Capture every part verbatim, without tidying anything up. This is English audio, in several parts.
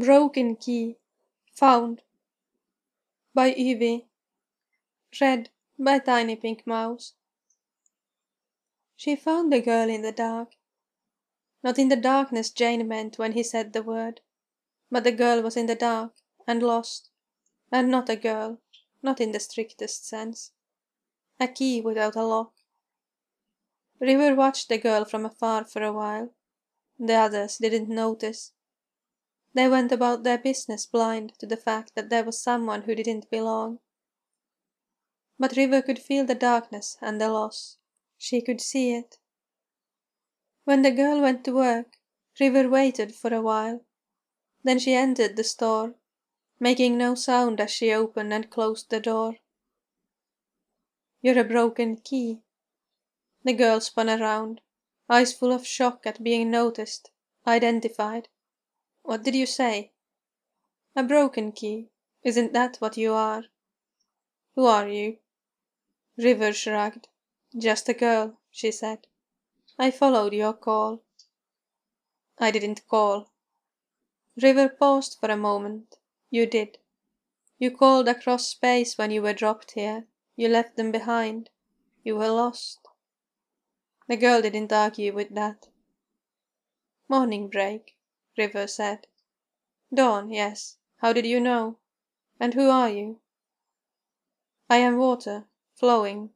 Broken Key Found by Ivy. Read by Tiny Pink Mouse. She found the girl in the dark. Not in the darkness Jane meant when he said the word, but the girl was in the dark, and lost, and not a girl, not in the strictest sense. A key without a lock. River watched the girl from afar for a while. The others didn't notice. They went about their business blind to the fact that there was someone who didn't belong. But River could feel the darkness and the loss. She could see it. When the girl went to work, River waited for a while. Then she entered the store, making no sound as she opened and closed the door. "You're a broken key." The girl spun around, eyes full of shock at being noticed, identified. "What did you say?" "A broken key. Isn't that what you are?" "Who are you?" River shrugged. "Just a girl," she said. "I followed your call." "I didn't call." River paused for a moment. "You did. You called across space when you were dropped here. You left them behind. You were lost." The girl didn't argue with that. "Morning break," River said. "Dawn, yes. How did you know? And who are you?" "I am water, flowing."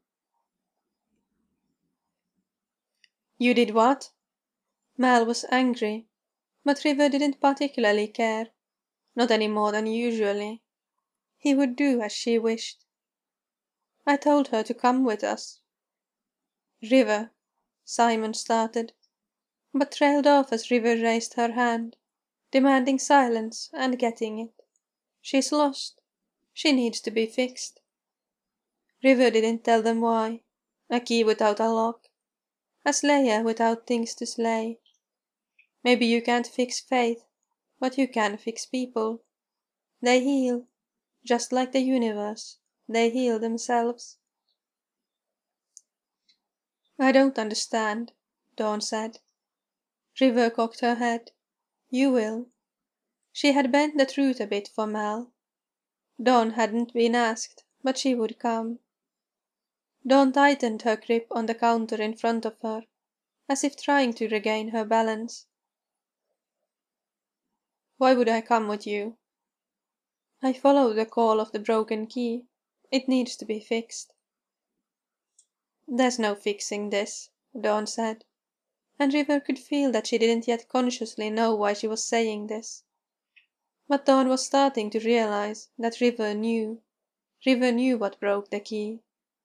"You did what?" Mal was angry, but River didn't particularly care. Not any more than usually. He would do as she wished. "I told her to come with us." "River," Simon started, but trailed off as River raised her hand, demanding silence and getting it. "She's lost. She needs to be fixed." River didn't tell them why. A key without a lock. A slayer without things to slay. Maybe you can't fix fate, but you can fix people. They heal, just like the universe. They heal themselves. "I don't understand," Dawn said. River cocked her head. "You will." She had bent the truth a bit for Mal. Dawn hadn't been asked, but she would come. Dawn tightened her grip on the counter in front of her, as if trying to regain her balance. "Why would I come with you?" "I follow the call of the broken key. It needs to be fixed." "There's no fixing this," Dawn said, and River could feel that she didn't yet consciously know why she was saying this. But Dawn was starting to realize that River knew. River knew what broke the key.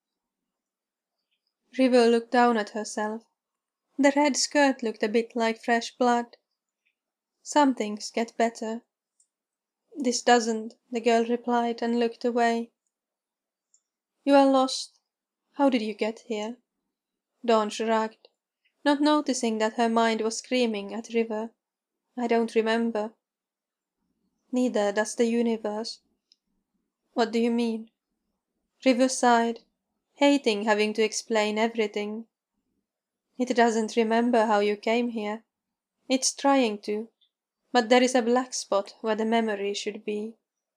River looked down at herself. The red skirt looked a bit like fresh blood. "Some things get better." "This doesn't," the girl replied and looked away. "You are lost. How did you get here?" Dawn shrugged, not noticing that her mind was screaming at River. "I don't remember." "Neither does the universe." "What do you mean?" River sighed, hating having to explain everything. "It doesn't remember how you came here. It's trying to, but there is a black spot where the memory should be."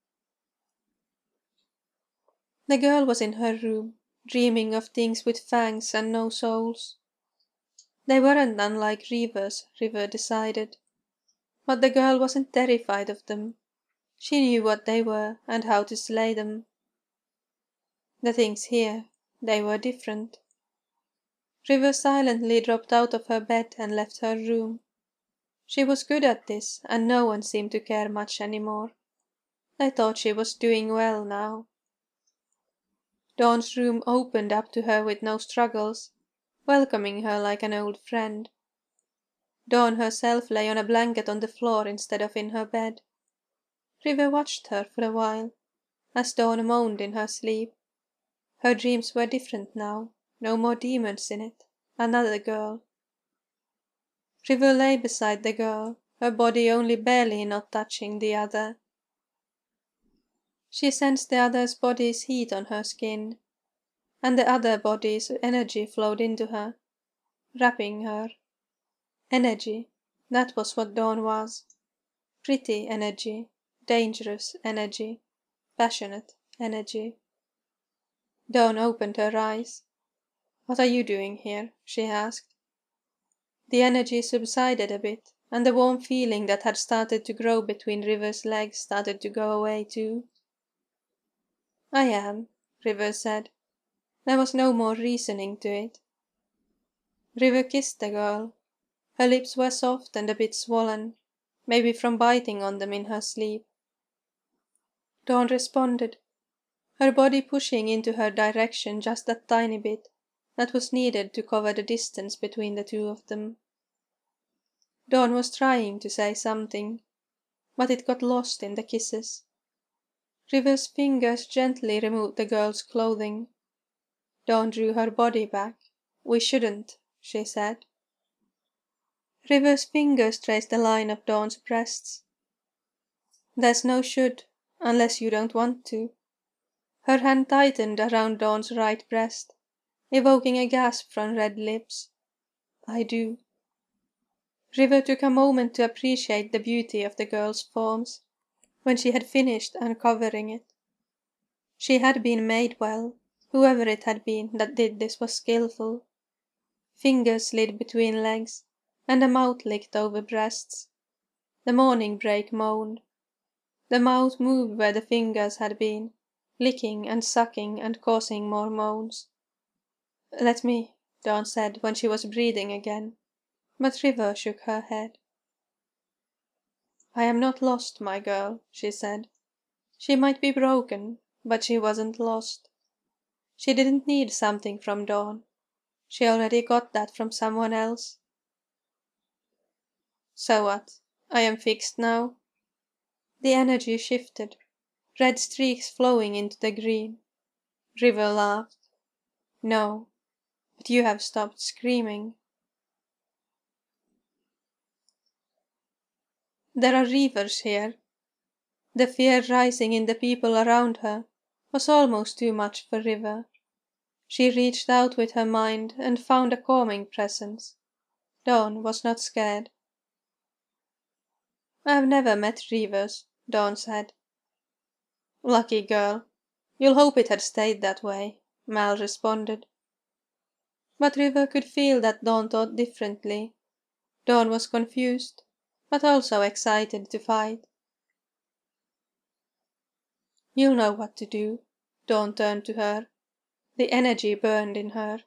The girl was in her room, dreaming of things with fangs and no souls. They weren't unlike Reavers, River decided. But the girl wasn't terrified of them. She knew what they were and how to slay them. The things here, they were different. River silently dropped out of her bed and left her room. She was good at this, and no one seemed to care much anymore. They thought she was doing well now. Dawn's room opened up to her with no struggles, welcoming her like an old friend. Dawn herself lay on a blanket on the floor instead of in her bed. River watched her for a while, as Dawn moaned in her sleep. Her dreams were different now, no more demons in it, another girl. River lay beside the girl, her body only barely not touching the other. She sensed the other's body's heat on her skin, and the other body's energy flowed into her, wrapping her. Energy, that was what Dawn was. Pretty energy, dangerous energy, passionate energy. Dawn opened her eyes. "What are you doing here?" she asked. The energy subsided a bit, and the warm feeling that had started to grow between River's legs started to go away too. "I am," River said. There was no more reasoning to it. River kissed the girl. Her lips were soft and a bit swollen, maybe from biting on them in her sleep. Dawn responded, her body pushing into her direction just that tiny bit that was needed to cover the distance between the two of them. Dawn was trying to say something, but it got lost in the kisses. River's fingers gently removed the girl's clothing. Dawn drew her body back. "We shouldn't," she said. River's fingers traced the line of Dawn's breasts. "There's no should, unless you don't want to." Her hand tightened around Dawn's right breast, evoking a gasp from red lips. "I do." River took a moment to appreciate the beauty of the girl's forms, when she had finished uncovering it. She had been made well. Whoever it had been that did this was skillful. Fingers slid between legs, and a mouth licked over breasts. The morning break moaned. The mouth moved where the fingers had been, licking and sucking and causing more moans. "Let me," Dawn said when she was breathing again, but River shook her head. "I am not lost, my girl," she said. She might be broken, but she wasn't lost. She didn't need something from Dawn. She already got that from someone else. "So what? I am fixed now?" The energy shifted, red streaks flowing into the green. River laughed. "No, but you have stopped screaming." There are Reavers here. The fear rising in the people around her was almost too much for River. She reached out with her mind and found a calming presence. Dawn was not scared. "I've never met Reavers," Dawn said. "Lucky girl. You'll hope it had stayed that way," Mal responded. But River could feel that Dawn thought differently. Dawn was confused, but also excited to fight. "You'll know what to do." Dawn turned to her. The energy burned in her.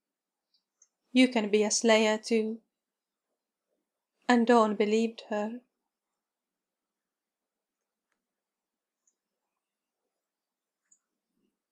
"You can be a slayer too." And Dawn believed her.